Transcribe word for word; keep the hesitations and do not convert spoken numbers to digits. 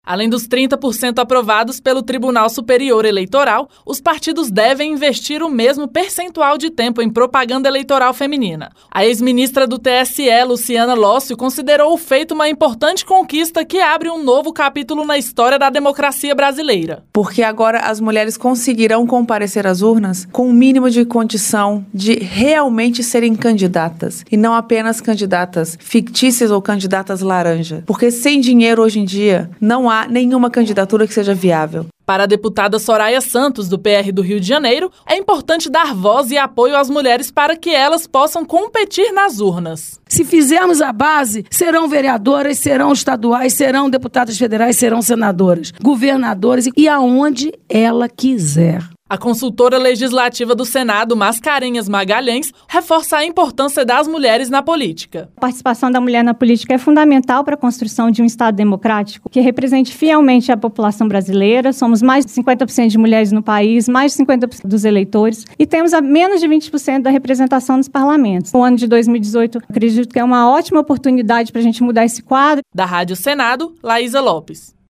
Além dos trinta por cento aprovados pelo Tribunal Superior Eleitoral, os partidos devem investir o mesmo percentual de tempo em propaganda eleitoral feminina. A ex-ministra do T S E, Luciana Lócio, considerou o feito uma importante conquista que abre um novo capítulo na história da democracia brasileira. Porque agora as mulheres conseguirão comparecer às urnas com o mínimo de condição de realmente serem candidatas e não apenas candidatas fictícias ou candidatas laranja. Porque sem dinheiro hoje em dia não há nenhuma candidatura que seja viável. Para a deputada Soraya Santos, do P R do Rio de Janeiro, é importante dar voz e apoio às mulheres para que elas possam competir nas urnas. Se fizermos a base, serão vereadoras, serão estaduais, serão deputadas federais, serão senadoras, governadoras e aonde ela quiser. A consultora legislativa do Senado, Mascarenhas Magalhães, reforça a importância das mulheres na política. A participação da mulher na política é fundamental para a construção de um Estado democrático que represente fielmente a população brasileira. Somos mais de cinquenta por cento de mulheres no país, mais de cinquenta por cento dos eleitores e temos a menos de vinte por cento da representação nos parlamentos. O ano de dois mil e dezoito, acredito que é uma ótima oportunidade para a gente mudar esse quadro. Da Rádio Senado, Laísa Lopes.